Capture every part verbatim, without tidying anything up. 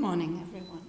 morning, everyone.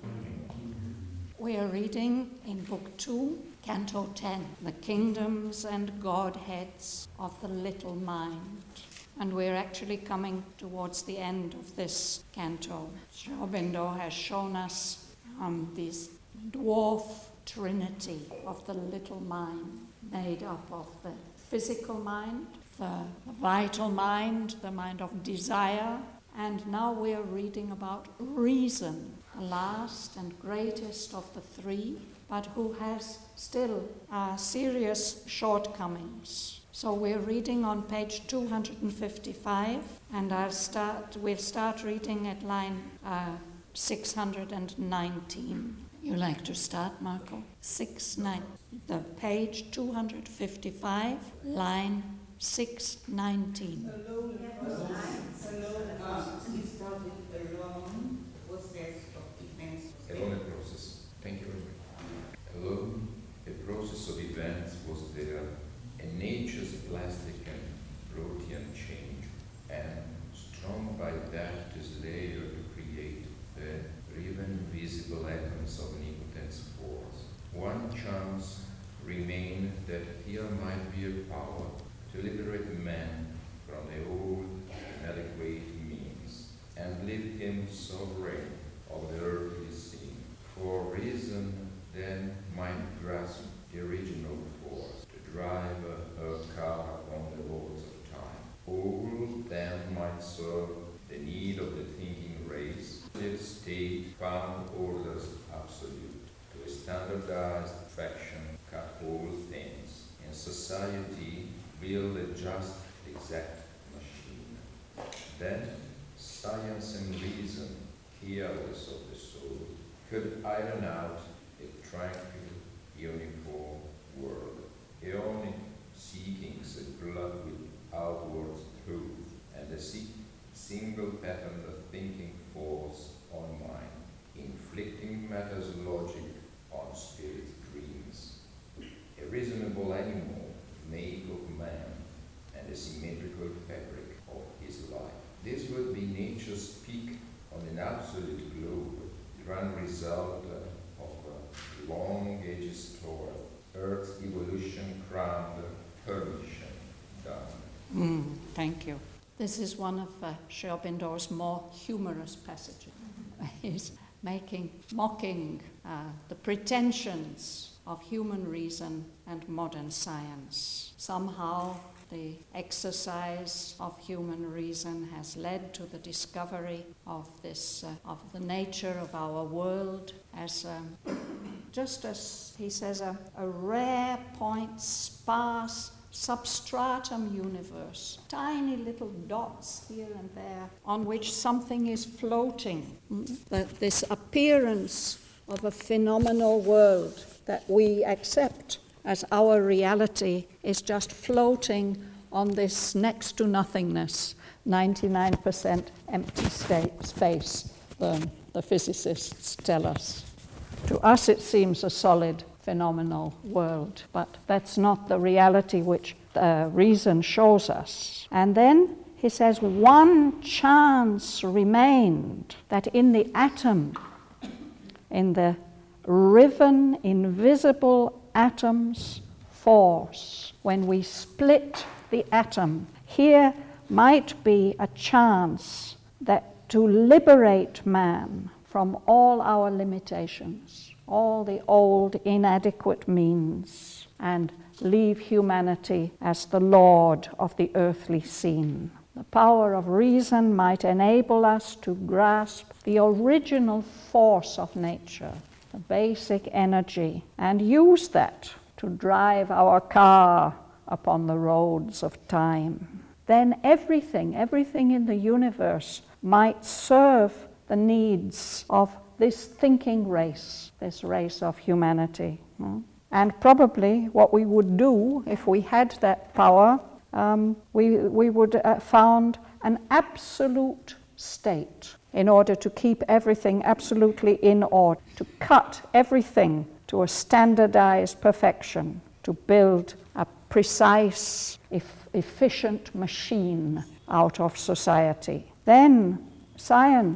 We are reading in Book two, Canto ten, The Kingdoms and Godheads of the Little Mind. And we're actually coming towards the end of this canto. Sri Aurobindo has shown us um, this dwarf trinity of the little mind, made up of the physical mind, the vital mind, the mind of desire, and now we are reading about reason, the last and greatest of the three, but who has still uh, serious shortcomings. So we're reading on page two hundred fifty-five, and I'll start. We'll start reading at line uh, six hundred nineteen. You like to start, Marco? Six nine. The page two hundred fifty-five, line six nineteen. Alone, alone, uh, he started alone, process of events. Alone a process. Thank you very much. Alone, a process of events was there, and nature's plastic and protein change, and strong by that is layer to create the even visible atoms of omnipotence force. One chance remained that here might be a power to liberate man from the old inadequate means and leave him sovereign of the earthly scene. For reason then might grasp the original force to drive a, a car on the roads of time. All then might serve the need of the thinking race. Its state found orders absolute to a standardized perfection, cut all things in society, build a just exact machine. Then science and reason, careless of the soul, could iron out a tranquil, uniform world, only seeking a blood with outward truth, and a si- single pattern of thinking force on mind, inflicting matter's logic on spirit's dreams. A reasonable animal make of man and a symmetrical fabric of his life. This would be nature's peak on an absolute globe, grand result of a long ages toil, Earth's evolution crowned, her mission done. Mm, thank you. This is one of uh, Sri Aurobindo's more humorous passages. He's making, mocking uh, the pretensions of human reason and modern science. Somehow the exercise of human reason has led to the discovery of this, uh, of the nature of our world as, um, just as he says, a, a rare point, sparse, substratum universe, tiny little dots here and there on which something is floating. Mm? This appearance of a phenomenal world that we accept as our reality is just floating on this next to nothingness, ninety-nine percent empty state, space, the, the physicists tell us. To us it seems a solid, phenomenal world, but that's not the reality which uh, reason shows us. And then he says, one chance remained, that in the atom, in the riven, invisible atom's force, when we split the atom, here might be a chance that to liberate man from all our limitations, all the old inadequate means, and leave humanity as the lord of the earthly scene. The power of reason might enable us to grasp the original force of nature, the basic energy, and use that to drive our car upon the roads of time. Then everything, everything in the universe might serve the needs of this thinking race, this race of humanity. Mm? And probably what we would do if we had that power, um, we, we would uh, found an absolute state in order to keep everything absolutely in order, to cut everything to a standardized perfection, to build a precise, e- efficient machine out of society. Then science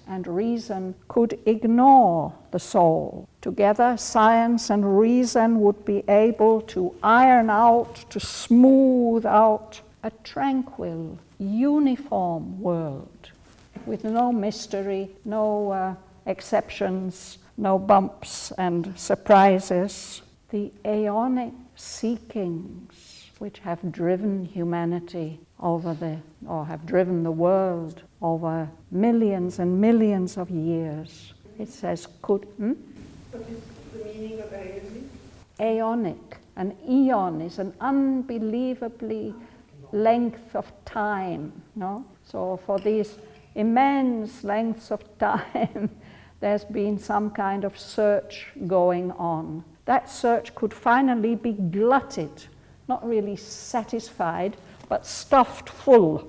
and reason could ignore the soul. Together, science and reason would be able to iron out, to smooth out a tranquil, uniform world with no mystery, no uh, exceptions, no bumps and surprises. The aeonic seekings which have driven humanity over the, or have driven the world over millions and millions of years. It says, could, hmm? What is the meaning of aeonic? Aeonic. An eon is an unbelievably length of time, no? So for these immense lengths of time, there's been some kind of search going on. That search could finally be glutted, not really satisfied, but stuffed full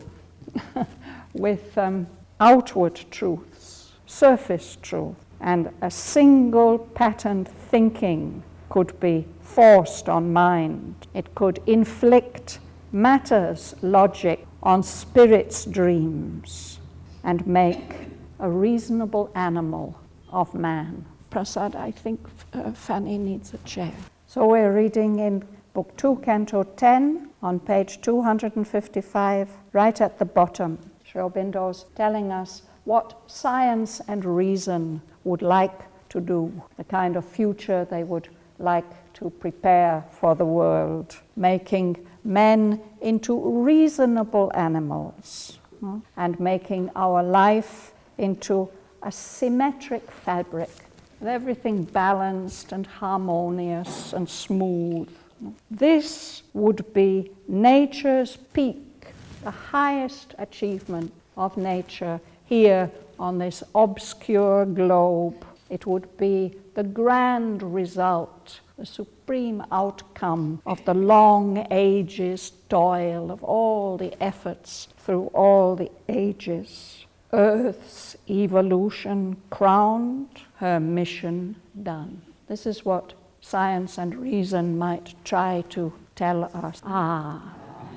with um, outward truths, surface truth, and a single patterned thinking could be forced on mind. It could inflict matter's logic on spirit's dreams and make a reasonable animal of man. Prasad, I think uh, Fanny needs a chair. So we're reading in Book two, Canto ten, on page two hundred fifty-five, right at the bottom. Sri Aurobindo's telling us what science and reason would like to do, the kind of future they would like to prepare for the world, making men into reasonable animals, hmm, and making our life into a symmetric fabric, with everything balanced and harmonious and smooth. This would be nature's peak, the highest achievement of nature here on this obscure globe. It would be the grand result, the supreme outcome of the long ages' toil, of all the efforts through all the ages. Earth's evolution crowned, her mission done. This is what science and reason might try to tell us. Ah.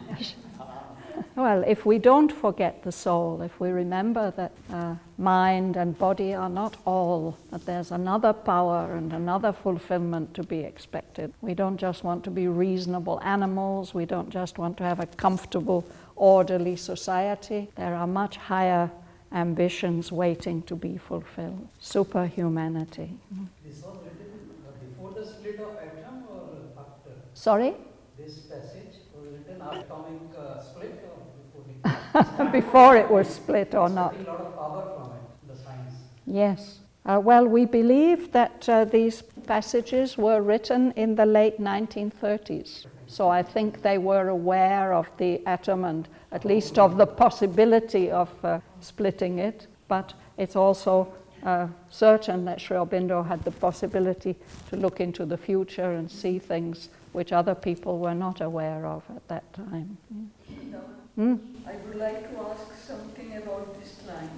Well, if we don't forget the soul, if we remember that uh, mind and body are not all, that there's another power and another fulfillment to be expected. We don't just want to be reasonable animals, we don't just want to have a comfortable, orderly society. There are much higher ambitions waiting to be fulfilled. Superhumanity. This was written before the split of atom or after? Sorry? This passage was written atomic uh, split or before it? Before it was split or not. A lot of power from it, the science. Yes. Uh, well, we believe that uh, these passages were written in the late nineteen thirties. So I think they were aware of the atom and at least of the possibility of uh, splitting it. But it's also uh, certain that Sri Aurobindo had the possibility to look into the future and see things which other people were not aware of at that time. No. Hmm? I would like to ask something about this line.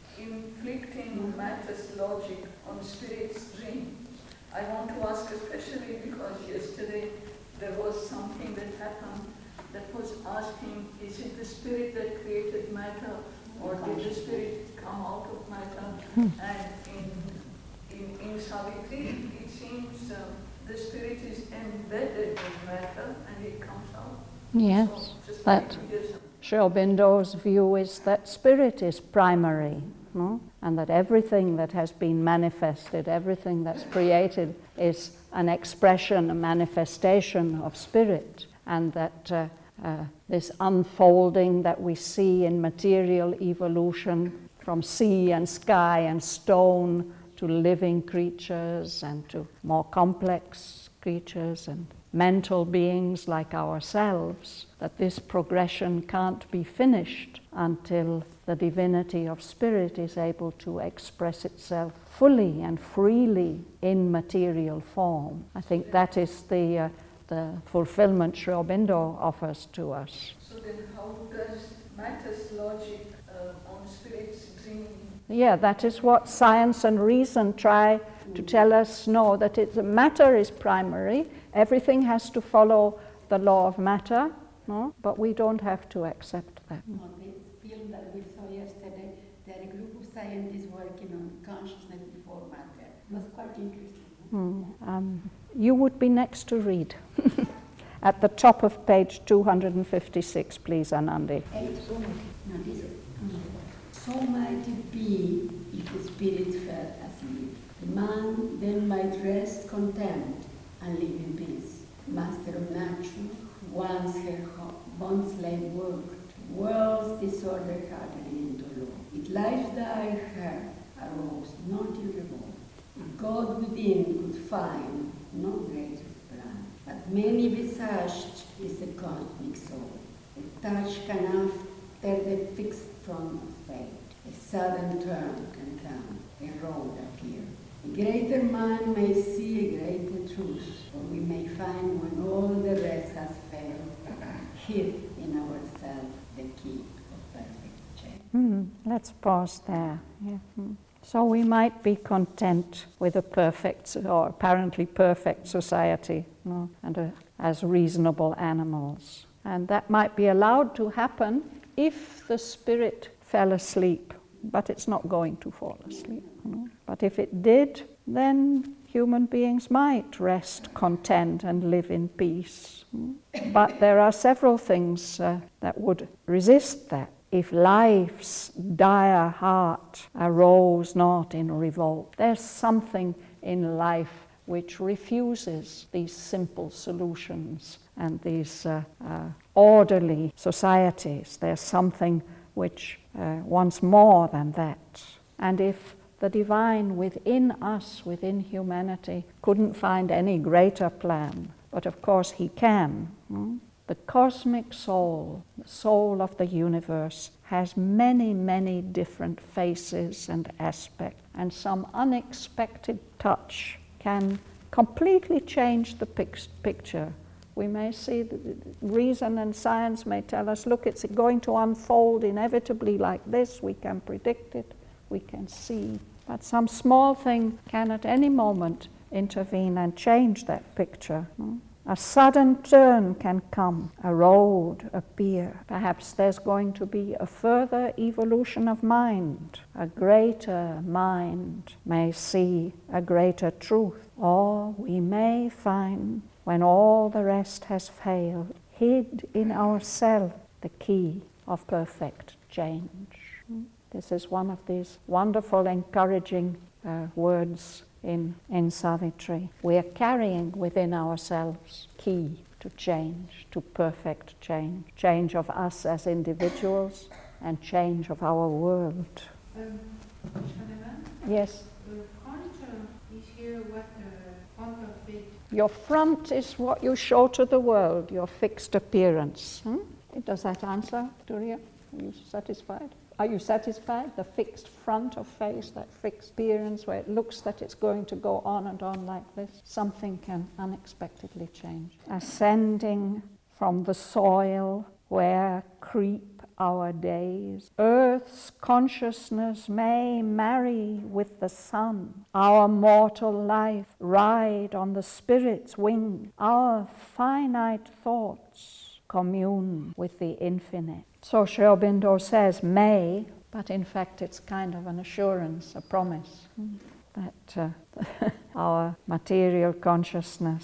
Inflicting matter's logic on spirit's dream. I want to ask especially because yesterday there was something that happened that was asking, is it the spirit that created matter or did the spirit come out of matter? Hmm. And in, in, in Savitri, it seems uh, the spirit is embedded in matter and it comes out. Yes, So just that like to hear something. Sri Aurobindo's view is that spirit is primary, no? And that everything that has been manifested, everything that's created is an expression, a manifestation of spirit, and that uh, uh, this unfolding that we see in material evolution from sea and sky and stone to living creatures and to more complex creatures and mental beings like ourselves, that this progression can't be finished until the divinity of spirit is able to express itself fully and freely in material form. I think that is the, uh, the fulfillment Sri Aurobindo offers to us. So then how does matter's logic uh, on spirit's dream? Yeah, that is what science and reason try to tell us. No, that it, matter is primary. Everything has to follow the law of matter, no? But we don't have to accept that. On this film that we saw yesterday, there are a group of scientists working before matter. It was quite interesting. Hmm. Um, you would be next to read. At the top of page two hundred fifty-six, please, Anandi. Eight, so mighty. No, this is, so mighty be if the spirit fell asleep. The man then might rest content and live in peace. Master of nature, once her bond slave worked, world's disorder hardly into law. It life died her arose, not in revolt. If God within could find no greater plan, but many visaged is the cosmic soul. A touch can after the fixed front of fate, a sudden turn can come, a road appear. A greater mind may see a greater truth, or we may find when all the rest has failed, hid in ourselves the key of perfect change. Hmm. Let's pause there. Yeah. Hmm. So we might be content with a perfect or apparently perfect society, no? and a, as reasonable animals. And that might be allowed to happen if the spirit fell asleep, but it's not going to fall asleep. No? But if it did, then human beings might rest content and live in peace. But there are several things uh, that would resist that. If life's dire heart arose not in revolt, there's something in life which refuses these simple solutions and these uh, uh, orderly societies. There's something which uh, wants more than that. And if the divine within us, within humanity, couldn't find any greater plan, but of course he can. Hmm? The cosmic soul, the soul of the universe, has many, many different faces and aspects, and some unexpected touch can completely change the pic- picture. We may see that reason and science may tell us, look, it's going to unfold inevitably like this, we can predict it, we can see. But some small thing can at any moment intervene and change that picture. Hmm? A sudden turn can come, a road appear. Perhaps there's going to be a further evolution of mind. A greater mind may see a greater truth. Or we may find, when all the rest has failed, hid in ourselves the key of perfect change. This is one of these wonderful, encouraging uh, words in, in Savitri. We are carrying within ourselves key to change, to perfect change. Change of us as individuals and change of our world. Um, Yes? the front uh, is here what the front of it. Your front is what you show to the world, your fixed appearance. Hmm? Does that answer, Turia? Are you satisfied? Are you satisfied? The fixed front of face, that fixed appearance where it looks that it's going to go on and on like this, something can unexpectedly change. Ascending from the soil where creep our days, earth's consciousness may marry with the sun, our mortal life ride on the spirit's wing, our finite thoughts commune with the infinite. So Sri Aurobindo says may, but in fact it's kind of an assurance, a promise that uh, our material consciousness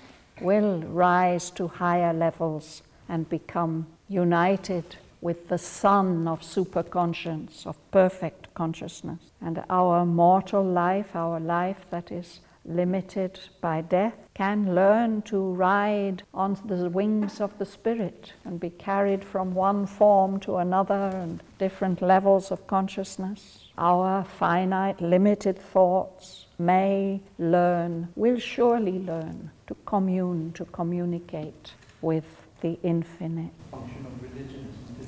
will rise to higher levels and become united with the sun of superconscience, of perfect consciousness. And our mortal life, our life that is limited by death, can learn to ride on the wings of the spirit and be carried from one form to another and different levels of consciousness. Our finite, limited thoughts may learn, will surely learn to commune, to communicate with the infinite. Function of religion, isn't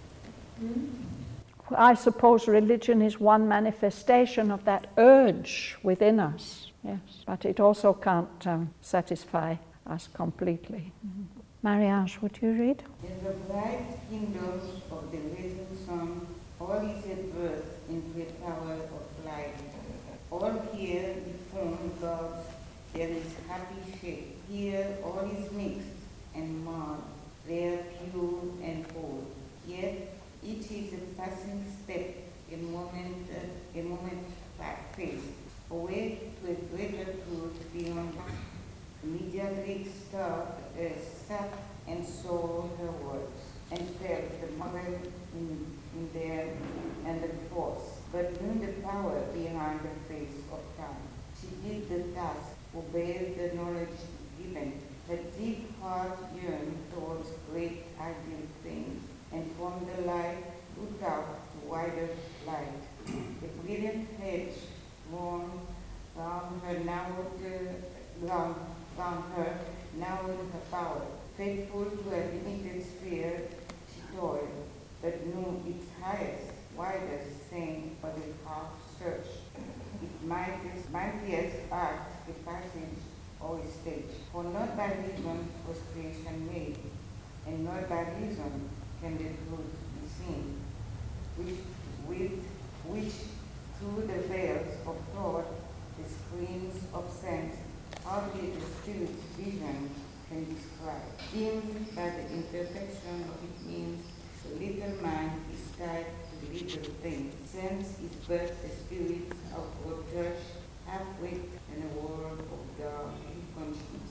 it? Hmm? I suppose religion is one manifestation of that urge within us. Yes, but it also can't um, satisfy us completely. Mm-hmm. Marie-Ange, would you read? In the bright kingdoms of the risen sun, all is at birth into a power of light. All here deform gods, there is happy shape. Here all is mixed and marred, there pure and whole. Yet each is a passing step, a moment, uh, a moment face. away to a greater truth beyond the mediatrix stopped, uh, sat and saw her words, and felt the moral in, in them and the force, but knew the power behind the face of time. She did the task, obeyed the knowledge given. Her deep heart yearned towards great ideal things, and from the light looked out to wider light. The brilliant hedge worn round her narrowed, uh, round, round her narrowed her power. Faithful to her limited sphere, she toiled, but knew its highest, widest thing for the half search. Its mightiest, mightiest art, a passage or a stage. For not by reason was creation made, and not by reason can the truth be seen, which, with which through the veils of thought, the screens of sense, hardly the spirit's vision can describe. Dimmed by the imperfection of its means, the little mind is tied to the little things. Sense is but a spirit's outward touch, half-wit in a world of dark conscience.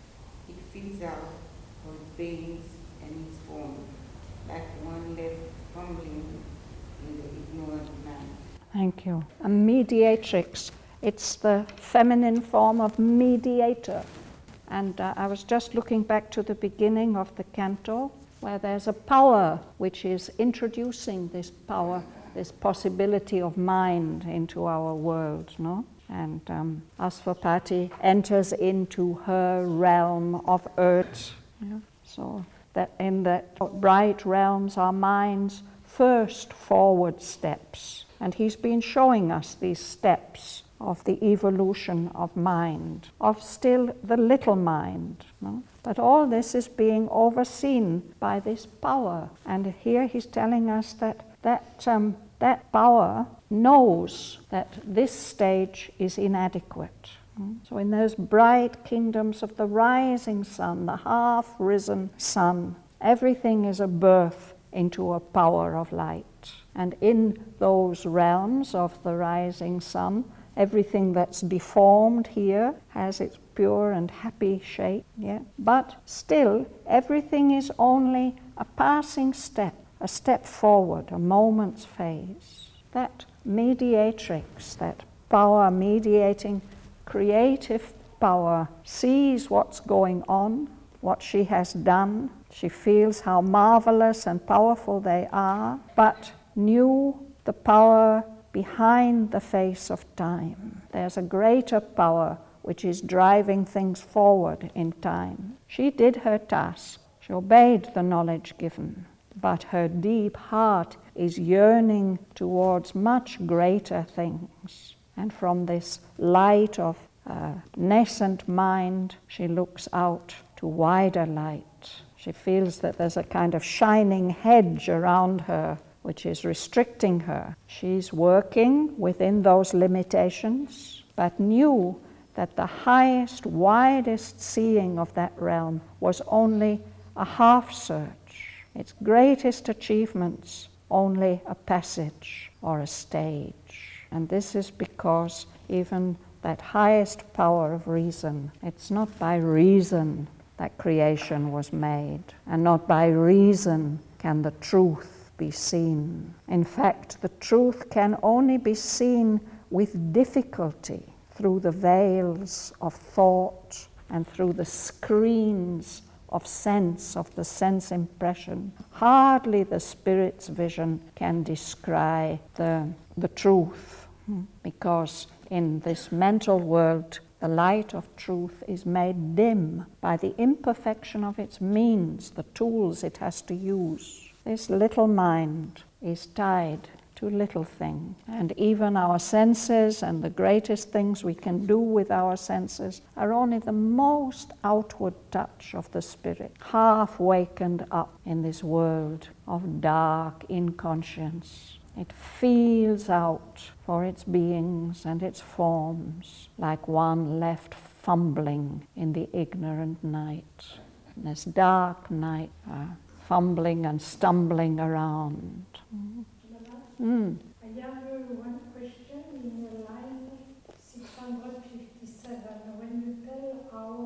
It feeds out of veins and its form, like one left fumbling in the ignorant man. Thank you. A mediatrix. It's the feminine form of mediator. And uh, I was just looking back to the beginning of the canto, where there's a power which is introducing this power, this possibility of mind into our world, no? And um, Asvapati enters into her realm of earth. Yeah? So that in the bright realms are mind's first forward steps. And he's been showing us these steps of the evolution of mind, of still the little mind. No? But all this is being overseen by this power. And here he's telling us that that, um, that power knows that this stage is inadequate. So in those bright kingdoms of the rising sun, the half-risen sun, everything is a birth into a power of light. And in those realms of the rising sun, everything that's deformed here has its pure and happy shape. Yeah? But still, everything is only a passing step, a step forward, a moment's phase. That mediatrix, that power mediating, creative power, sees what's going on, what she has done. She feels how marvelous and powerful they are, but knew the power behind the face of time. There's a greater power which is driving things forward in time. She did her task. She obeyed the knowledge given, but her deep heart is yearning towards much greater things. And from this light of uh, nascent mind, she looks out to wider light. She feels that there's a kind of shining hedge around her which is restricting her. She's working within those limitations, but knew that the highest, widest seeing of that realm was only a half search. Its greatest achievements, only a passage or a stage. And this is because even that highest power of reason, it's not by reason that creation was made, and not by reason can the truth be seen. In fact, the truth can only be seen with difficulty through the veils of thought and through the screens of sense, of the sense impression. Hardly the spirit's vision can descry the, the truth, because in this mental world, the light of truth is made dim by the imperfection of its means, the tools it has to use. This little mind is tied to little things, and even our senses and the greatest things we can do with our senses are only the most outward touch of the spirit, half wakened up in this world of dark inconscience. It feels out for its beings and its forms like one left fumbling in the ignorant night. In this dark night, uh, fumbling and stumbling around. Mm. I have uh, one question in line six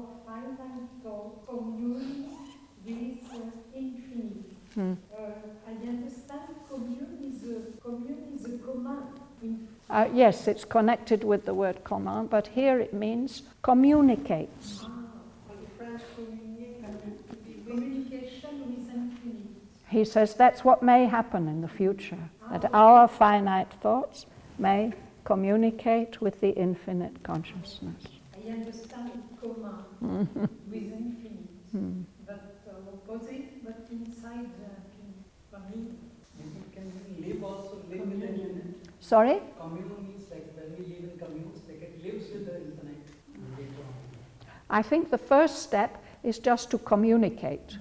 finite thought communes with uh, infinite. Hmm. Uh, I understand commune is a, commune is a command. In Uh, yes, it's connected with the word command, but here it means communicates. ah, for the French communier, communication with infinite. He says that's what may happen in the future, that our finite thoughts may communicate with the infinite consciousness. I understand command with infinite, Hmm. but uh, opposite, but inside the infinite. For me, It can be live also, live with the infinite. Sorry? Commune means like when we live in communes, like it lives with the infinite. Later on. I think the first step is just to communicate.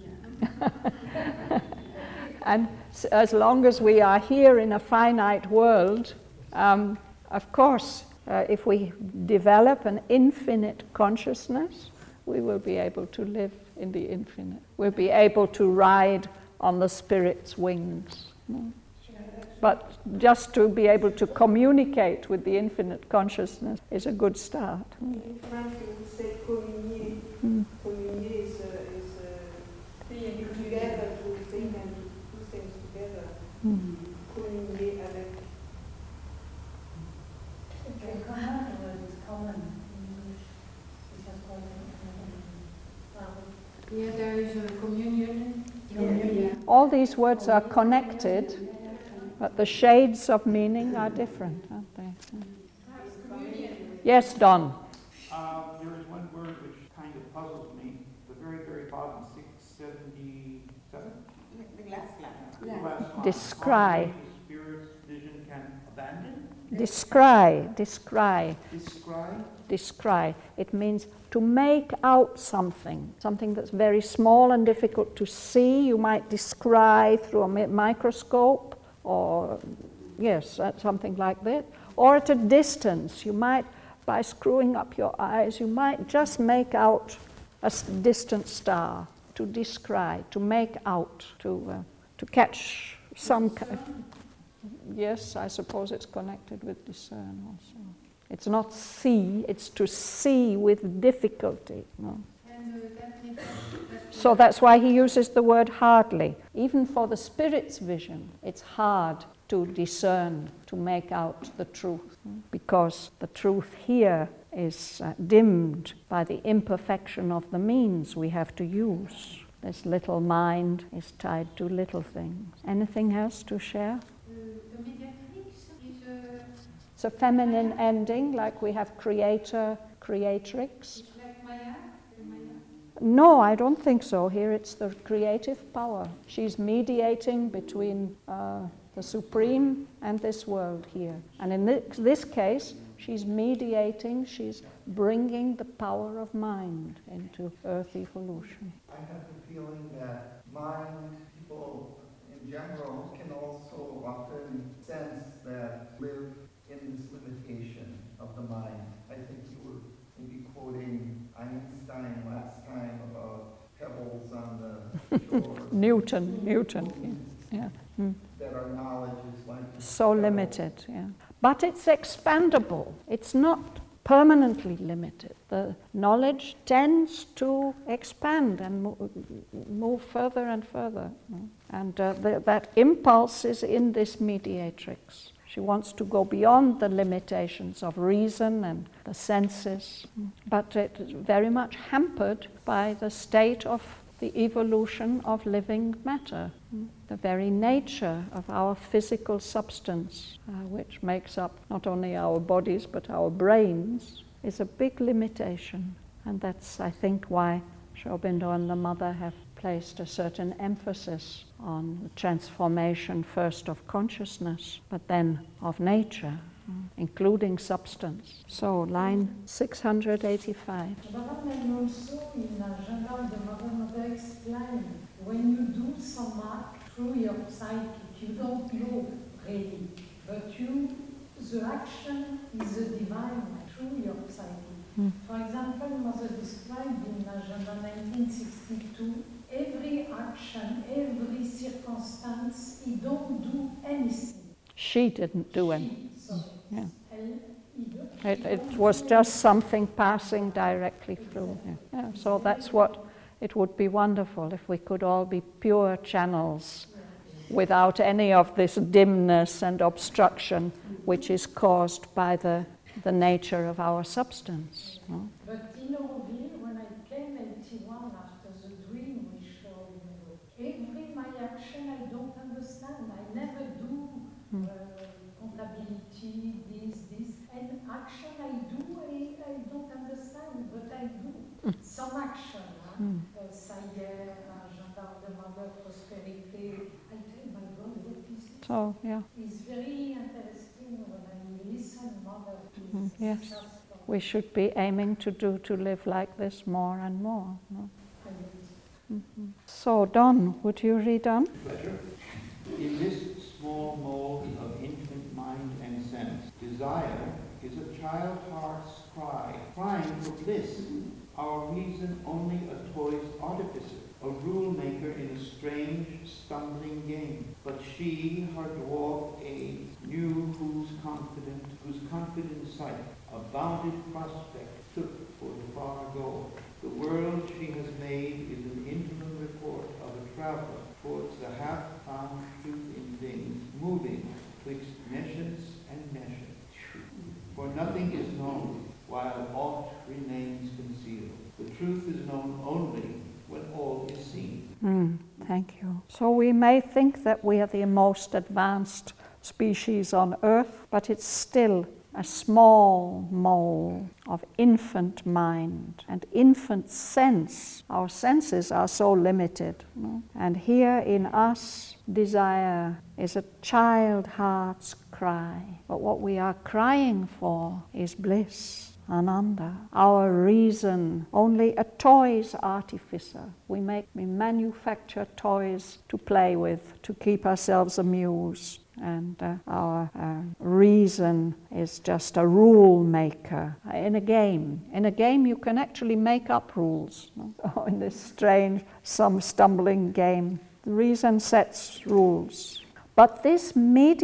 And s- as long as we are here in a finite world, um, of course, uh, if we develop an infinite consciousness, we will be able to live in the infinite. We'll be able to ride on the spirit's wings. No? But just to be able to communicate with the infinite consciousness is a good start. in French you would say communier. Mm. Communier is, uh, is uh, being together to think and to do things together. Mm. Communier avec. The command word is common in English, which has called it. Yeah, there is a communion. Communion. All these words are connected, but the shades of meaning are different, aren't they? Yes, Don. Uh, there is one word which kind of puzzles me. The very, very bottom, six seventy-seven. The last line. The last line. Descry. The spirit's vision can abandon. Descry, descry, Describe. descry. It means to make out something, something that's very small and difficult to see. You might descry through a mi- microscope, or yes, uh, something like that. Or at a distance, you might, by screwing up your eyes, you might just make out a s- distant star. To descry, to make out, to uh, to catch some. Ki- yes, I suppose it's connected with discern also. It's not see; it's to see with difficulty. No? And uh, that means that So that's why he uses the word hardly. Even for the spirit's vision, it's hard to discern, to make out the truth, because the truth here is uh, dimmed by the imperfection of the means we have to use. This little mind is tied to little things. Anything else to share? uh, the mediatrix is a, It's a feminine ending, like we have creator, creatrix. it's like Maya. Maya. No, I don't think so. Here it's the creative power. She's mediating between uh, the Supreme and this world here. And in this, this case, she's mediating, she's bringing the power of mind into earth evolution. I have the feeling that mind, people in general, can also often sense that live in this limitation of the mind. I think you were maybe quoting Einstein last time about pebbles on the shore. Newton, Newton, yeah. yeah. Mm. That our knowledge is like So pebbles. limited, yeah. But it's expandable. It's not permanently limited. The knowledge tends to expand and mo- move further and further. And uh, the, that impulse is in this mediatrix. She wants to go beyond the limitations of reason and the senses, but it's very much hampered by the state of the evolution of living matter, the very nature of our physical substance, uh, which makes up not only our bodies but our brains, is a big limitation. And that's, I think, why Sri Aurobindo and the Mother have placed a certain emphasis on the transformation first of consciousness, but then of nature, including substance. So, line six hundred eighty-five. Madame, and also in Agenda, the Mother Mother explained, when you do some act through your psychic, you don't know really, but you, the action is a divine through your psychic. Mm. For example, Mother described in Agenda nineteen sixty-two, every action, every circumstance, he don't do anything. She didn't do She, anything. sorry, Yeah. Elle, he, It, it was just something passing directly through. Yeah. Yeah, so that's what it would be wonderful if we could all be pure channels without any of this dimness and obstruction which is caused by the, the nature of our substance. No? But in Auroville, when I came eighty-one after the dream we showed, every my action I don't understand. I never do Mm. uh, comptability, this, this. And action I do, I, I don't understand, but I do. Mm. Some action, huh? Mm. uh, Sayer, uh, Gendarme de Mother, Prosperité. I tell my God, what is it? So, yeah. It's very interesting when I listen, Mother. Mm. It's Yes. just, We should be aiming to do, to live like this more and more. No? Mm-hmm. So, Don, would you read on? Pleasure. In this small mold of infant mind and sense, desire is a child heart's cry, crying for bliss, our reason only a toy's artificer, a rule maker in a strange, stumbling game. But she, her dwarf age, knew whose confident, whose confident sight, a bounded prospect, took for the far goal. The world she has made is an interim report of a traveler towards the half-found truth in things, moving twixt nescience and nescience. For nothing is known while aught remains concealed. The truth is known only when all is seen. Mm, thank you. So we may think that we are the most advanced species on Earth, but it's still a small mole of infant mind and infant sense. Our senses are so limited. No? And here in us, desire is a child heart's cry. But what we are crying for is bliss. Ananda, our reason, only a toy's artificer. We make, we manufacture toys to play with, to keep ourselves amused. And uh, our uh, reason is just a rule maker in a game. In a game, you can actually make up rules. No? Oh, in this strange, some stumbling game, the reason sets rules. But this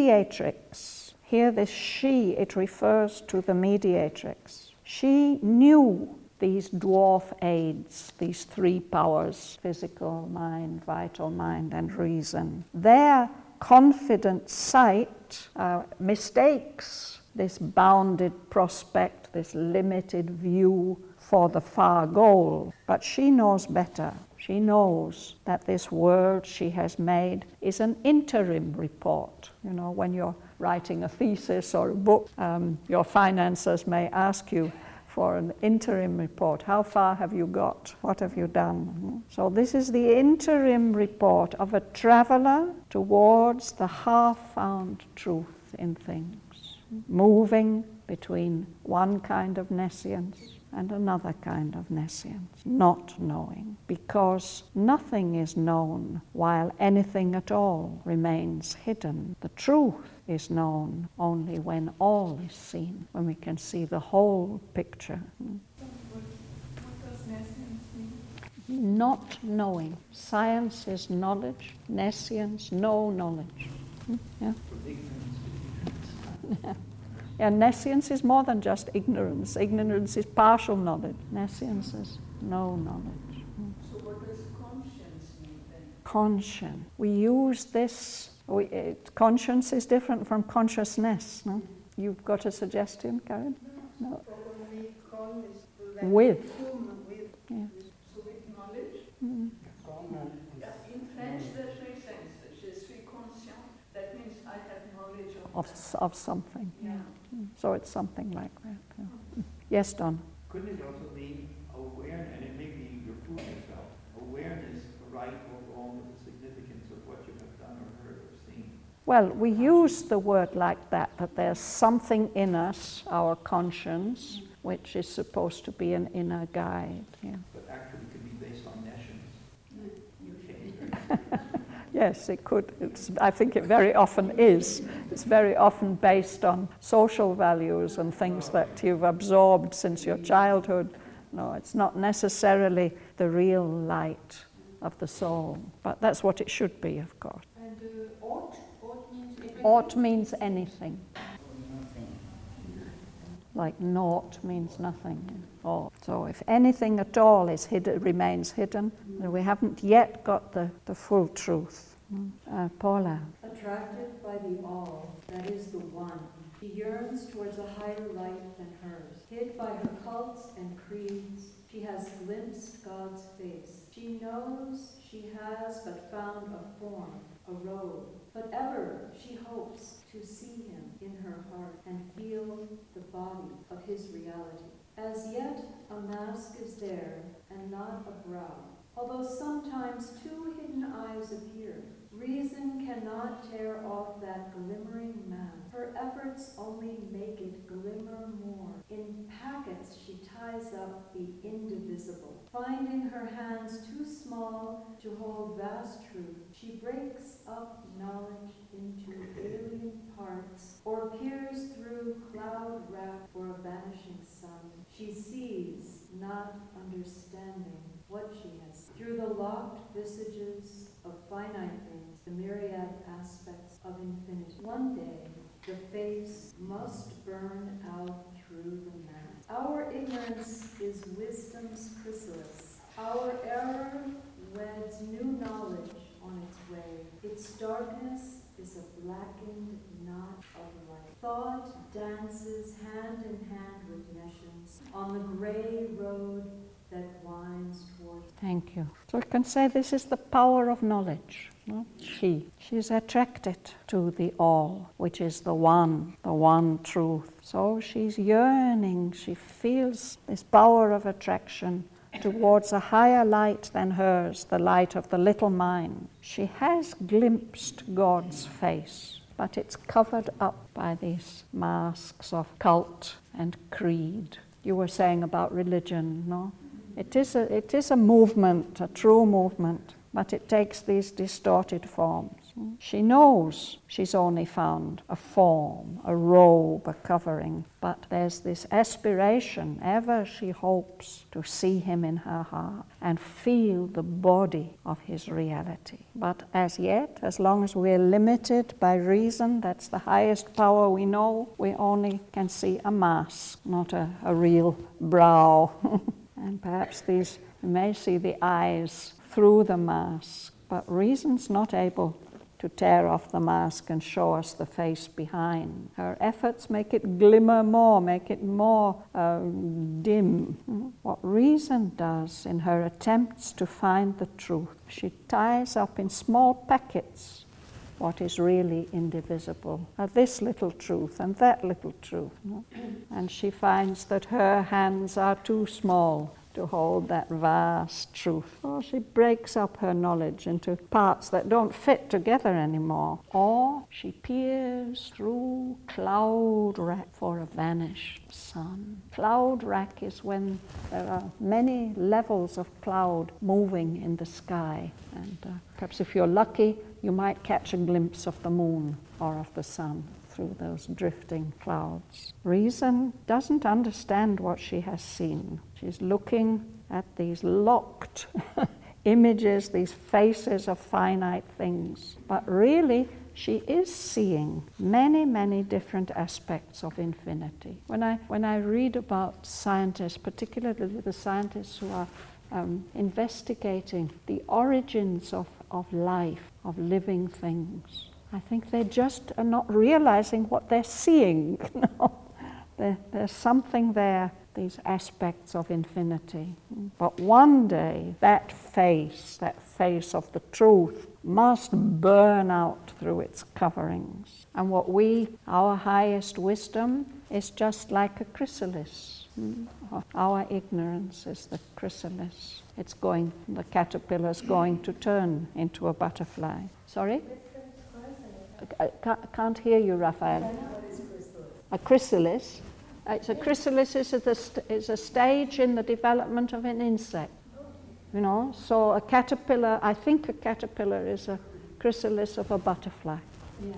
mediatrix, here this she, it refers to the mediatrix. She knew these dwarf aids, these three powers, physical mind, vital mind, and reason. Their confident sight uh, mistakes this bounded prospect, this limited view for the far goal. But she knows better. She knows that this world she has made is an interim report. You know, when you're writing a thesis or a book, um, your financiers may ask you for an interim report. How far have you got? What have you done? So this is the interim report of a traveler towards the half-found truth in things, moving between one kind of nescience and another kind of nescience, not knowing, because nothing is known while anything at all remains hidden. The truth is known only when all is seen, when we can see the whole picture. What does nescience mean? Not knowing. Science is knowledge, nescience, no knowledge. Yeah. Yeah, nescience is more than just ignorance. Ignorance is partial knowledge. Nescience is no knowledge. So what does conscience mean then? Conscience. We use this. We, it, conscience is different from consciousness. No? You've got a suggestion, Karen? No. With. Yeah. So with knowledge? Mm. In French, that makes sense. Je suis conscient. That means I have knowledge of. Of, of something. Yeah. So it's something like that. Yeah. Yes, Don? Couldn't it also mean awareness, and it may be your food yourself, awareness, right or wrong, of the significance of what you have done or heard or seen? Well, we use the word like that, that there's something in us, our conscience, which is supposed to be an inner guide. Yeah. But actually it could be based on nescience. Yes, it could. It's, I think it very often is. It's very often based on social values and things that you've absorbed since your childhood. No, it's not necessarily the real light of the soul, but that's what it should be, of course. And uh, ought? Ought means everything? Ought means anything. like naught means nothing. Or, so if anything at all is hidden, remains hidden, then we haven't yet got the, the full truth. Uh, Paula. Attracted by the all, that is the one, she yearns towards a higher light than hers. Hid by her cults and creeds, she has glimpsed God's face. She knows she has but found a form, a road, but ever she hopes to see him in her heart and feel the body of his reality. As yet, a mask is there and not a brow. Although sometimes two hidden eyes appear, reason cannot tear off that glimmering mask. Her efforts only make it glimmer more. In packets she ties up the indivisible. Finding her hands too small to hold vast truth, she breaks up knowledge into alien parts, or peers through cloud wrap for a vanishing sun. She sees, not understanding, what she has. Through the locked visages of finite things, the myriad aspects of infinity. One day, the face must burn out through the mask. Our ignorance is wisdom's chrysalis. Our error weds new knowledge on its way. Its darkness is a blackened knot of light. Thought dances hand in hand with nescience on the gray road that winds towards. Thank you. So we can say this is the power of knowledge. No? She. She's attracted to the all, which is the one, the one truth. So she's yearning, she feels this power of attraction towards a higher light than hers, the light of the little mind. She has glimpsed God's face, but it's covered up by these masks of cult and creed. You were saying about religion, no? It is a, it is a movement, a true movement, but it takes these distorted forms. She knows she's only found a form, a robe, a covering, but there's this aspiration, ever she hopes to see him in her heart and feel the body of his reality. But as yet, as long as we're limited by reason, that's the highest power we know, we only can see a mask, not a, a real brow. And perhaps these, you may see the eyes through the mask, but reason's not able to tear off the mask and show us the face behind. Her efforts make it glimmer more, make it more uh, dim. What reason does in her attempts to find the truth, she ties up in small packets what is really indivisible. Uh, this little truth and that little truth. No? And she finds that her hands are too small to hold that vast truth. Or she breaks up her knowledge into parts that don't fit together anymore. Or she peers through cloud rack for a vanished sun. Cloud rack is when there are many levels of cloud moving in the sky. And uh, perhaps if you're lucky, you might catch a glimpse of the moon or of the sun through those drifting clouds. Reason doesn't understand what she has seen. She's looking at these locked images, these faces of finite things. But really, she is seeing many, many different aspects of infinity. When I, when I read about scientists, particularly the scientists who are um, investigating the origins of, of life, of living things, I think they just are not realizing what they're seeing. No. there, there's something there, these aspects of infinity. But one day, that face, that face of the truth, must burn out through its coverings. And what we, our highest wisdom, is just like a chrysalis. Our ignorance is the chrysalis. It's going, the caterpillar's going to turn into a butterfly. Sorry? I can't hear you, Raphael. A chrysalis. It's a chrysalis is a, is a stage in the development of an insect. You know, so a caterpillar, I think a caterpillar is a chrysalis of a butterfly. Yeah.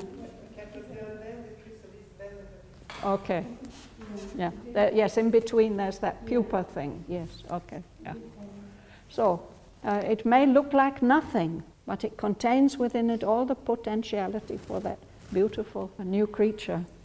Okay. Yeah. There, yes, in between there's that pupa thing. Yes. Okay. Yeah. So uh, it may look like nothing, but it contains within it all the potentiality for that beautiful new creature. Yeah.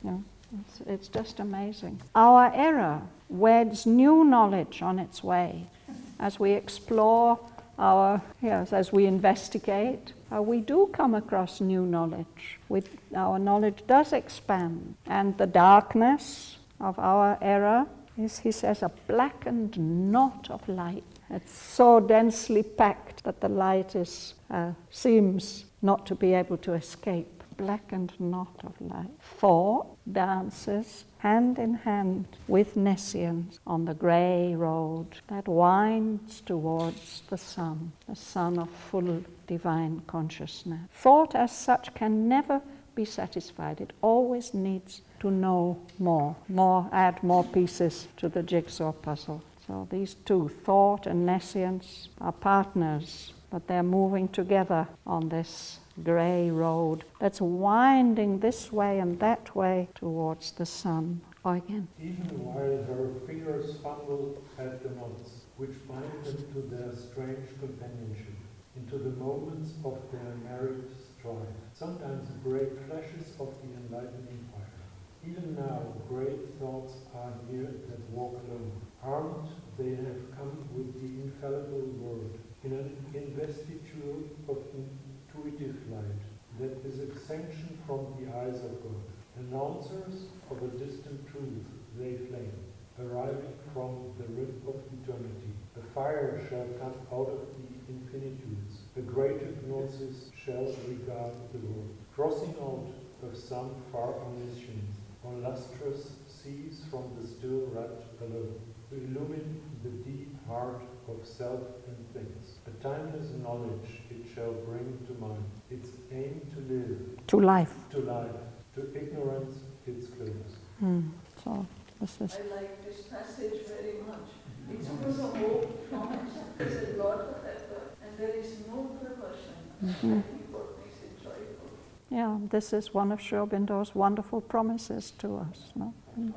It's, it's just amazing. Our era weds new knowledge on its way. As we explore our, yes, as we investigate, uh, we do come across new knowledge. We, our knowledge does expand. And the darkness of our era is, he says, a blackened knot of light. It's so densely packed that the light is, uh, seems not to be able to escape. Blackened knot of light. Thought dances hand in hand with nescience on the grey road that winds towards the sun, the sun of full divine consciousness. Thought as such can never be satisfied. It always needs to know more, more, add more pieces to the jigsaw puzzle. So these two, thought and nescience, are partners, but they're moving together on this grey road that's winding this way and that way towards the sun. Or again. Even while her fingers fumble at the knots, which bind them to their strange companionship, into the moments of their married strife, sometimes great flashes of the enlightening fire. Even now, great thoughts are here that walk alone. Armed, they have come with the infallible word, in an investiture of intuitive light that is extinction from the eyes of God. Announcers of a distant truth, they flame, arriving from the rim of eternity. A fire shall come out of the infinitudes. A greater gnosis shall regard the world. Crossing out of some far omniscience, on lustrous seas from the still rat alone, to illumine the deep heart of self and things. A timeless knowledge it shall bring to mind, its aim to live. To life. To life. To ignorance its close. Mm. So this is. I like this passage very much. It's full of hope, promise. There's a lot of effort, and there is no perversion. Mm-hmm. I think what makes it joyful. Yeah, this is one of Sri Aurobindo's wonderful promises to us. No? Mm.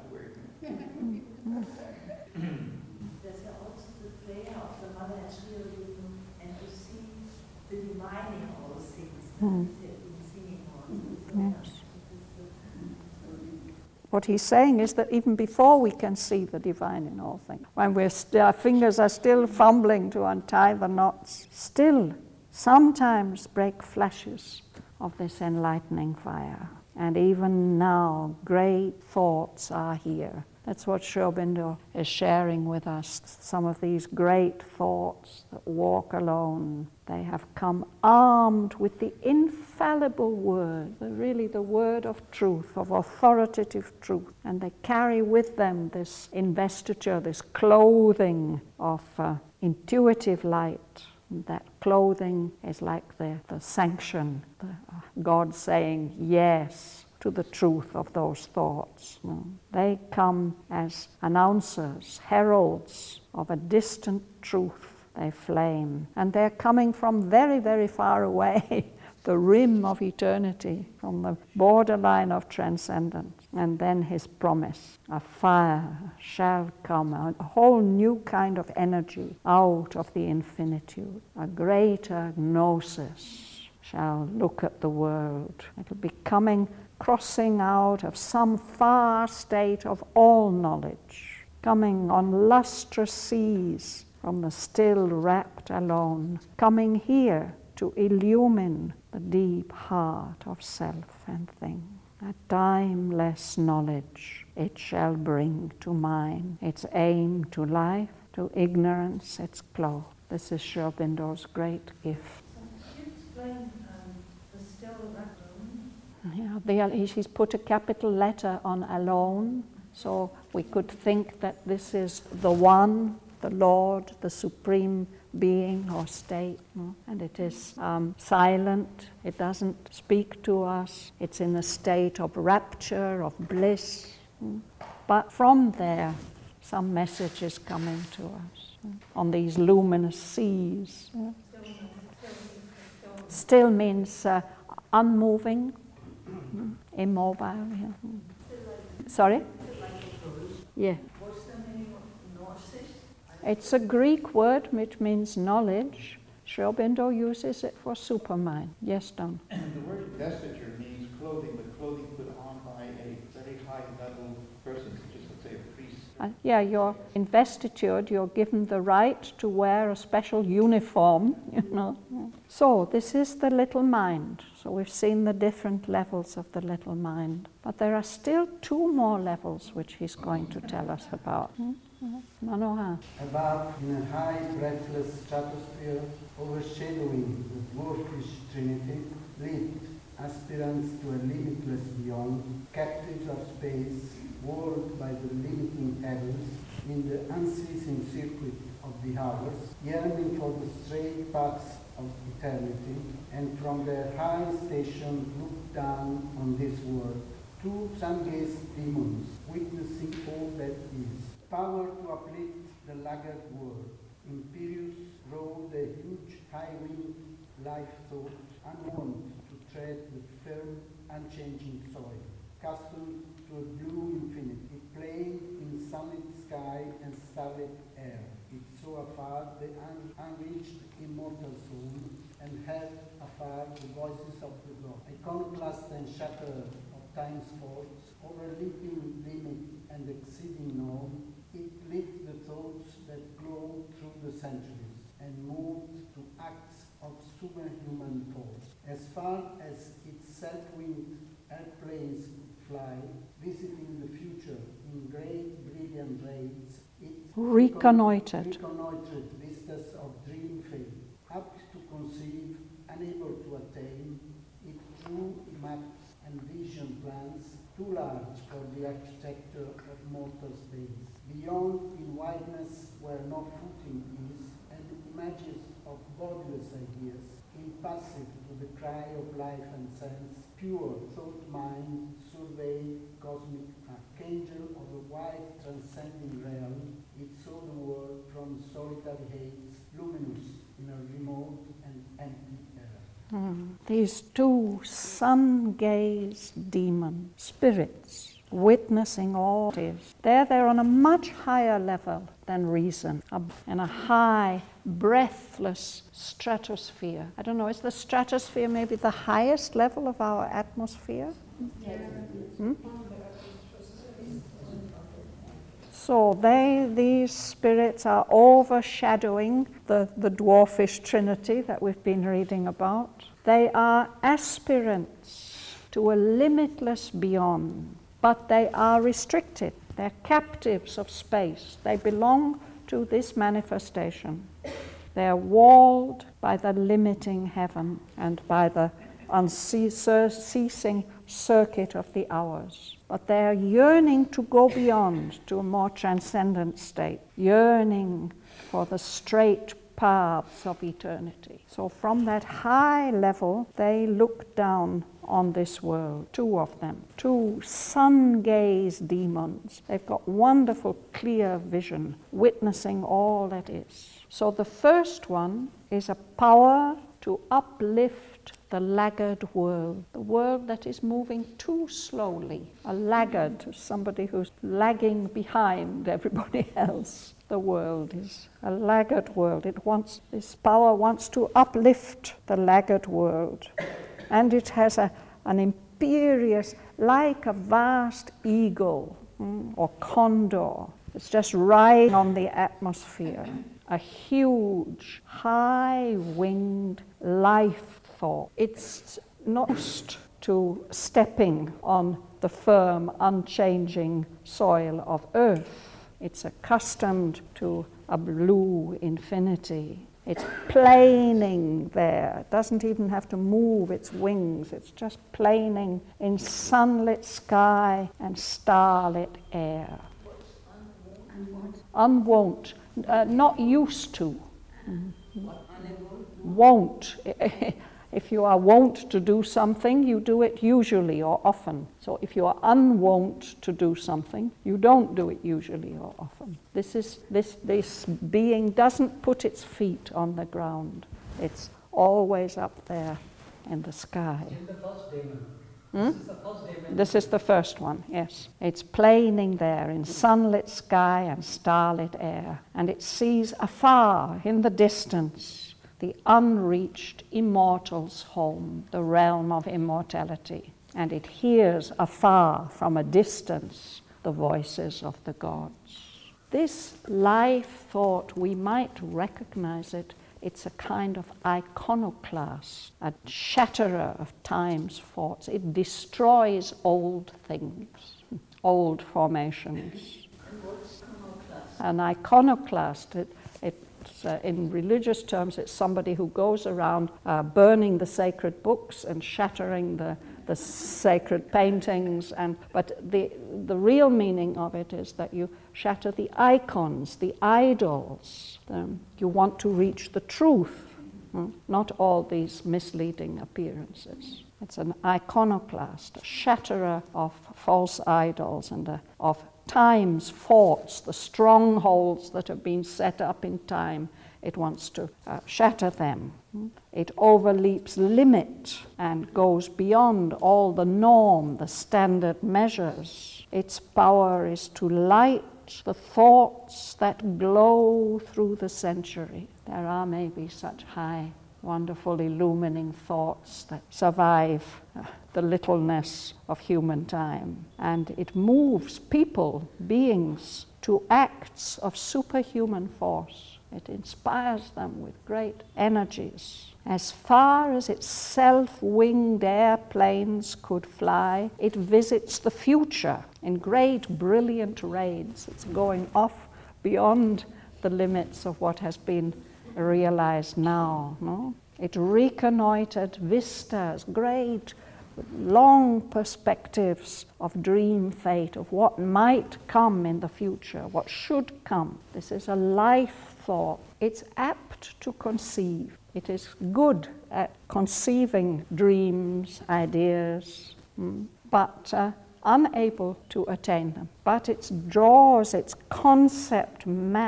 Mm. Mm. There's also the prayer of the Mother at Sri Aurobindo, and to see the divine in all things. Mm. Singing all Yes. What he's saying is that even before we can see the divine in all things, when we're st- our fingers are still fumbling to untie the knots, still sometimes break flashes of this enlightening fire. And even now, great thoughts are here. That's what Sri Aurobindo is sharing with us. Some of these great thoughts that walk alone, they have come armed with the infallible word, the, really the word of truth, of authoritative truth. And they carry with them this investiture, this clothing of uh, intuitive light. That clothing is like the, the sanction, the, uh, God saying yes to the truth of those thoughts. No. They come as announcers, heralds of a distant truth. They flame. And they're coming from very, very far away, the rim of eternity, from the borderline of transcendence. And then his promise, a fire shall come, a whole new kind of energy out of the infinitude. A greater gnosis shall look at the world. It'll be coming, crossing out of some far state of all knowledge, coming on lustrous seas from the still rapt alone, coming here to illumine the deep heart of self and thing. A timeless knowledge it shall bring to mind, its aim to life, to ignorance its close. This is Sri Aurobindo's great gift. Could you explain um, the still rapt alone? Yeah, the, he's put a capital letter on alone, so we could think that this is the one, the Lord, the Supreme Being or state, no? And it is um, silent, it doesn't speak to us, it's in a state of rapture, of bliss. No? But from there, some message is coming to us no? On these luminous seas. Yeah? Still means uh, unmoving, mm, immobile. Yeah. Sorry? Yeah. What's the meaning of gnosis? It's a Greek word which means knowledge. Sri Aurobindo uses it for supermind. Yes, Don? The word vestiture means clothing, but clothing put on by a very high level. Uh, yeah, you're investitured, you're given the right to wear a special uniform, you know. So this is the little mind. So we've seen the different levels of the little mind. But there are still two more levels which he's going to tell us about. Mm-hmm. Manohar. Above, in a high, breathless stratosphere, overshadowing the dwarfish trinity, lived aspirants to a limitless beyond, captives of space, walled by the limiting heavens, in the unceasing circuit of the hours, yearning for the straight paths of eternity, and from their high station look down on this world. Two sun-gazed demons, witnessing all that is. Power to uplift the laggard world. Imperious rode the huge high-winged life thought, unwont to tread the firm, unchanging soil. Accustomed to a blue infinity, it played in sunlit sky and starlit air. It saw afar the un- unreached immortal soul, and heard afar the voices of the God. Iconoclast and shattered of time's faults, overleaping limit and exceeding norm, it lit the thoughts that glowed through the centuries, and moved to acts of superhuman force. As far as its self-winged airplanes could fly, visiting the future in great brilliant raids, it reconnoitered. reconnoitered vistas of dream fate. Apt to conceive, unable to attain, it drew maps and vision plans too large for the architecture of mortal space. Beyond, in wideness where no footing is, and images of bodiless ideas, impassive to the cry of life and sense, pure thought mind surveyed cosmic archangel of a wide transcending realm. It saw the world from solitary haze, luminous in a remote and empty air. Mm. These two sun-gazed demon spirits, witnessing all it is. There they're on a much higher level than reason, in a high, breathless stratosphere. I don't know, is the stratosphere maybe the highest level of our atmosphere? Hmm? So they, these spirits are overshadowing the, the dwarfish trinity that we've been reading about. They are aspirants to a limitless beyond, but they are restricted. They're captives of space. They belong to this manifestation. They are walled by the limiting heaven and by the unceasing circuit of the hours. But they are yearning to go beyond to a more transcendent state, yearning for the straight paths of eternity. So from that high level, they look down on this world, two of them, two sun-gazed demons. They've got wonderful, clear vision, witnessing all that is. So the first one is a power to uplift the laggard world, the world that is moving too slowly. A laggard, somebody who's lagging behind everybody else. The world is a laggard world. It wants, this power wants to uplift the laggard world. And it has a, an imperious, like a vast eagle mm, or condor. It's just riding on the atmosphere. A huge, high-winged life thought. It's not used to stepping on the firm, unchanging soil of earth. It's accustomed to a blue infinity. It's planing there. It doesn't even have to move its wings. It's just planing in sunlit sky and starlit air. Unwont. Uh, not used to. Mm-hmm. Won't. If you are wont to do something, you do it usually or often. So if you are unwont to do something, you don't do it usually or often. This is this this being doesn't put its feet on the ground. It's always up there in the sky. In the first demon. Hmm? This is the first demon. This is the first one, yes. It's planing there in sunlit sky and starlit air, and it sees afar in the distance the unreached immortal's home, the realm of immortality. And it hears afar from a distance the voices of the gods. This life thought, we might recognize it, it's a kind of iconoclast, a shatterer of time's thoughts. It destroys old things, old formations. And what's iconoclast? An iconoclast, it, it's, uh, in religious terms, it's somebody who goes around uh, burning the sacred books and shattering the, the sacred paintings. And but the, the real meaning of it is that you shatter the icons, the idols. Um, you want to reach the truth, hmm? Not all these misleading appearances. It's an iconoclast, a shatterer of false idols and a, of time's forts, the strongholds that have been set up in time. It wants to uh, shatter them. It overleaps limit and goes beyond all the norm, the standard measures. Its power is to light the thoughts that glow through the century. There are maybe such high, wonderful, illumining thoughts that survive uh, the littleness of human time. And it moves people, beings, to acts of superhuman force. It inspires them with great energies. As far as its self-winged airplanes could fly, it visits the future in great, brilliant raids. It's going off beyond the limits of what has been realized now. No? It reconnoitered vistas, great, long perspectives of dream fate, of what might come in the future, what should come. This is a life thought. It's apt to conceive. It is good at conceiving dreams, ideas, mm, but uh, unable to attain them. But it draws its concept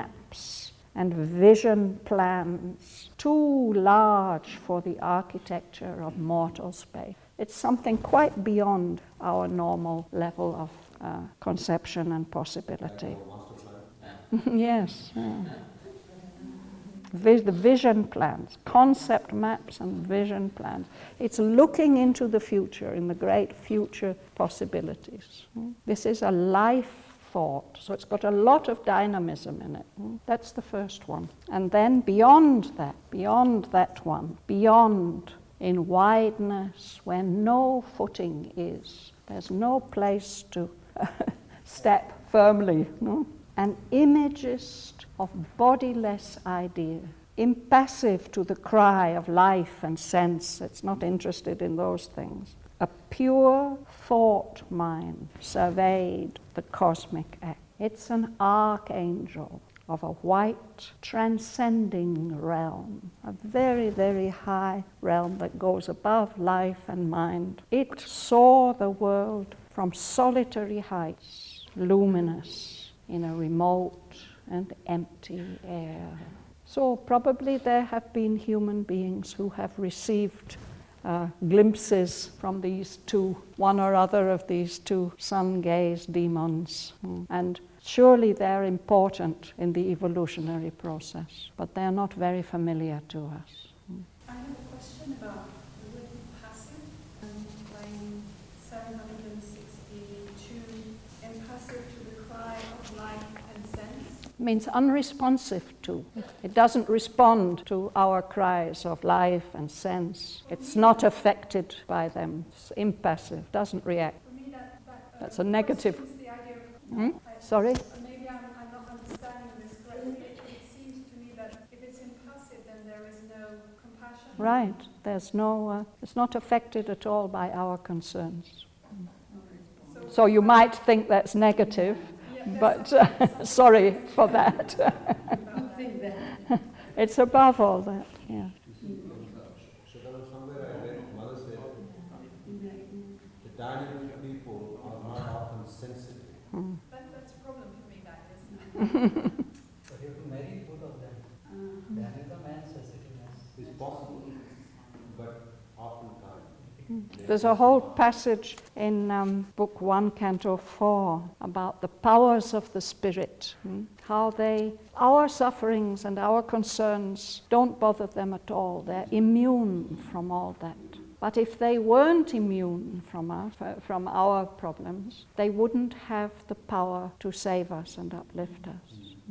maps and vision plans too large for the architecture of mortal space. It's something quite beyond our normal level of uh, conception and possibility. Yes. Yeah. The vision plans, concept maps and vision plans. It's looking into the future, in the great future possibilities. This is a life thought, so it's got a lot of dynamism in it. That's the first one. And then beyond that, beyond that one, beyond in wideness where no footing is, there's no place to step firmly, no? An imagist of bodiless idea, impassive to the cry of life and sense. It's not interested in those things. A pure thought mind surveyed the cosmic act. It's an archangel of a white, transcending realm, a very, very high realm that goes above life and mind. It saw the world from solitary heights, luminous, in a remote and empty air. So probably there have been human beings who have received uh, glimpses from these two, one or other of these two sun-gaze demons. Mm. And surely they're important in the evolutionary process, but they're not very familiar to us. Mm. I have a question about the word passive. Um, line seven hundred sixty-two, impassive to the cry of life and sense. Means unresponsive to. It doesn't respond to our cries of life and sense. It's not affected by them. It's impassive, doesn't react. For me, that, that, uh, That's a negative. The idea of, Hmm? I, Sorry? Maybe I'm, I'm not understanding this correctly. It, it seems to me that if it's impassive, then there is no compassion. Right. There's no. Uh, it's not affected at all by our concerns. So, So you might think that's negative. But uh, sorry for that. It's above all that, yeah. Somewhere I read, Mother said, the dynamic people are not often sensitive. Mm. that, that's a problem for me, that is. So you have to marry both of them. Uh-huh. Dynamism and sensitiveness. It's possible, but often can't. There's a whole passage in um, Book One, Canto Four, about the powers of the spirit, hmm? How they, our sufferings and our concerns don't bother them at all. They're immune from all that. But if they weren't immune from us, from our problems, they wouldn't have the power to save us and uplift us.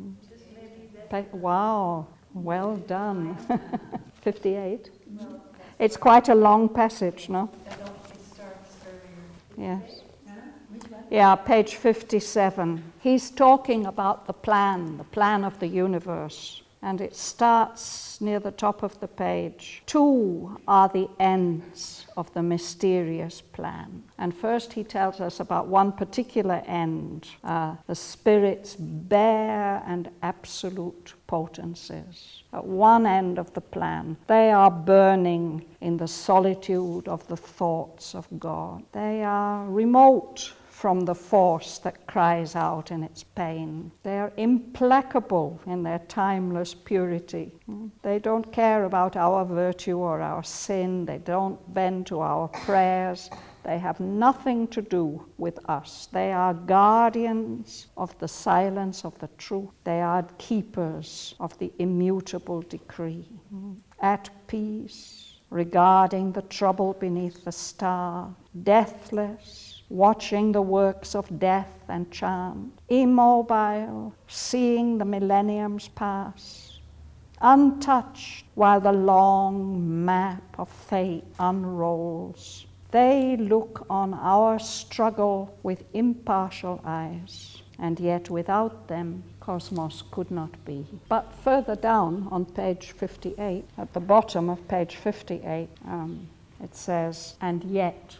Just maybe that. Pa- wow, well done. fifty-eight. It's quite a long passage, no? It starts earlier. Yes. Which one? Yeah, page fifty-seven. He's talking about the plan, the plan of the universe. And it starts near the top of the page. Two are the ends of the mysterious plan. And first he tells us about one particular end, uh, the Spirit's bare and absolute potencies. At one end of the plan, they are burning in the solitude of the thoughts of God. They are remote from the force that cries out in its pain. They are implacable in their timeless purity. They don't care about our virtue or our sin. They don't bend to our prayers. They have nothing to do with us. They are guardians of the silence of the truth. They are keepers of the immutable decree. At peace, regarding the trouble beneath the star, deathless, watching the works of death and chant, immobile, seeing the millenniums pass, untouched while the long map of fate unrolls. They look on our struggle with impartial eyes, and yet without them cosmos could not be. But further down on page fifty-eight, at the bottom of page fifty-eight, um, it says, and yet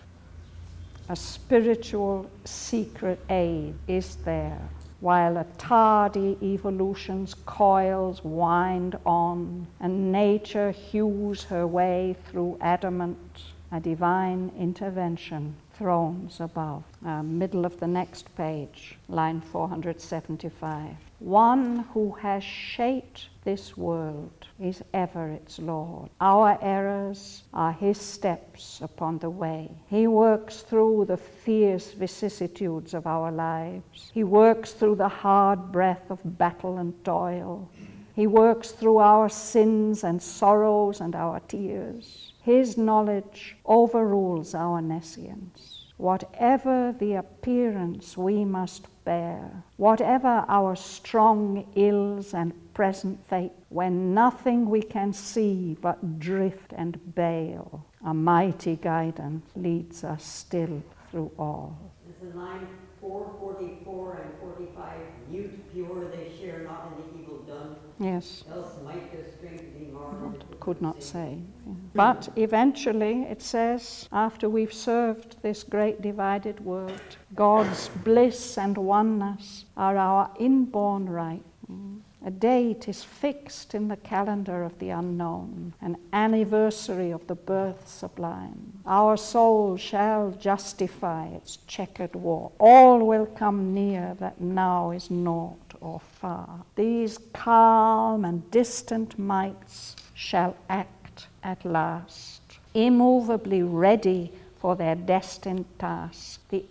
a spiritual secret aid is there, while a tardy evolution's coils wind on, and nature hews her way through adamant, a divine intervention thrones above. Uh, middle of the next page, line four hundred seventy-five. One who has shaped this world is ever its Lord. Our errors are his steps upon the way. He works through the fierce vicissitudes of our lives. He works through the hard breath of battle and toil. He works through our sins and sorrows and our tears. His knowledge overrules our nescience. Whatever the appearance we must bear, whatever our strong ills and present fate, when nothing we can see but drift and bail, a mighty guidance leads us still through all. This is line four forty-four and forty-five. Mute pure, they share not in the evil done. Yes. Else might their strength be marred. Could not say. Yeah. But eventually, it says, after we've served this great divided world, God's bliss and oneness are our inborn right. A date is fixed in the calendar of the unknown, an anniversary of the birth sublime. Our soul shall justify its checkered war. All will come near that now is naught or far. These calm and distant mights shall act at last, immovably ready for their destined task. The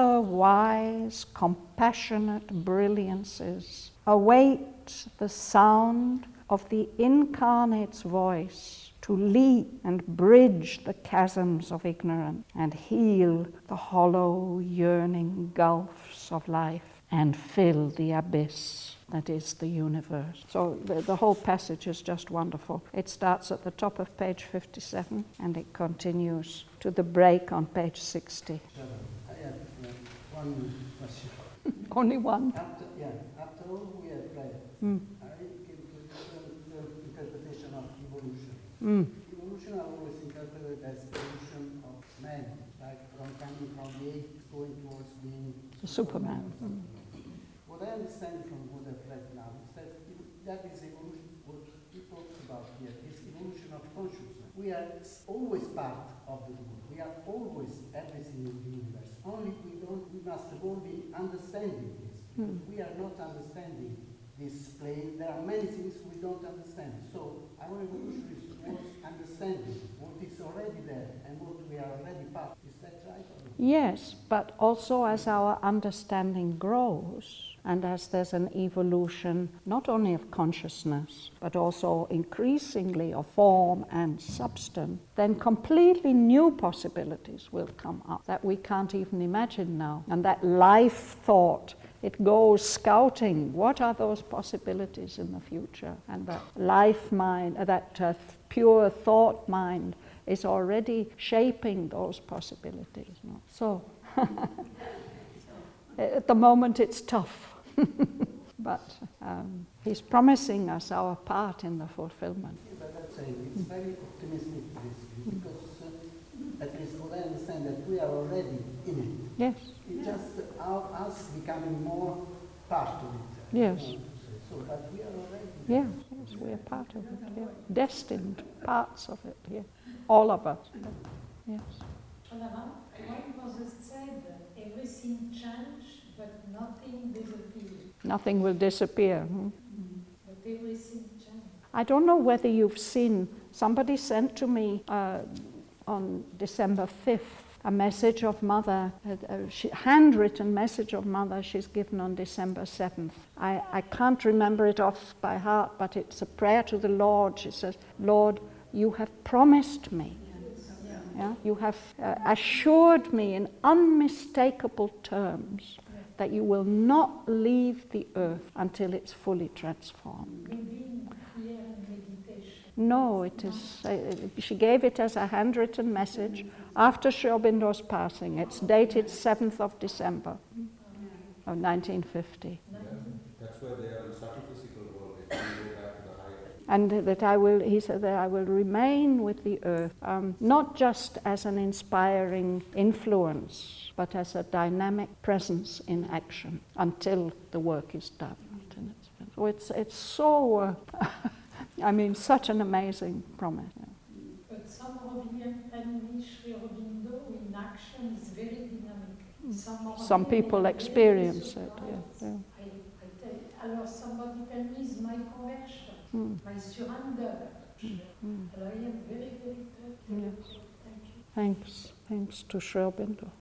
ever-wise, compassionate brilliances await the sound of the incarnate's voice to leap and bridge the chasms of ignorance and heal the hollow, yearning gulfs of life and fill the abyss that is the universe. So the, the whole passage is just wonderful. It starts at the top of page fifty-seven and it continues to the break on page sixty. I have uh, one question. Only one? After, yeah, after all we have read, Mm. I came to the interpretation of evolution. Mm. Evolution I always interpreted as evolution of man, like from coming from the ape going towards being Superman. Superman. What I understand from what I've read now is that that is evolution, what he talks about here, is evolution of consciousness. We are always part of the world. We are always everything in the universe. Only we don't, we must evolve in understanding this. Because Mm. we are not understanding this plane. There are many things we don't understand. So our evolution is towards understanding what is already there and what we are already part. Is that right? Or not? Yes, but also as our understanding grows and as there's an evolution not only of consciousness but also increasingly of form and substance, then completely new possibilities will come up that we can't even imagine now. And that life thought it goes scouting. What are those possibilities in the future? And that life mind, uh, that uh, pure thought mind is already shaping those possibilities. No? So, at the moment it's tough, but um, he's promising us our part in the fulfillment. But I'm saying it's very optimistic, this view, because uh, at least what I understand that we are already in it. Yes. It's just our, us becoming more part of it. Yes. So, but we are already. Yeah, yes, we are part of it. Yeah. Destined parts of it. Yeah, all of us. Yes. One Moses said, everything changed, but nothing disappeared. Nothing will disappear. Hmm? But everything changed. I don't know whether you've seen, somebody sent to me uh, on December fifth a message of Mother, a, a she, handwritten message of Mother she's given on December seventh. I, I can't remember it off by heart, but it's a prayer to the Lord. She says, Lord, you have promised me. Yeah? You have uh, assured me in unmistakable terms that you will not leave the earth until it's fully transformed. No, it is. Uh, she gave it as a handwritten message after Sri Aurobindo's passing. It's dated seventh of December of nineteen fifty. Yeah, that's why they are in such a physical world. They can go back to the higher. And that I will, he said that I will remain with the earth, um, not just as an inspiring influence, but as a dynamic presence in action until the work is done. So it's, it's so, uh, I mean, such an amazing promise. Yeah. But some Aurobindo, Sri Aurobindo in action is very dynamic. Some, some people experience it. Yeah, yeah. I, I tell, alors somebody tell me is my conversion, Mm. my surrender. Mm. Mm. I am very, very touched. Yes. Thank you. Thanks. Thanks to Sri Aurobindo.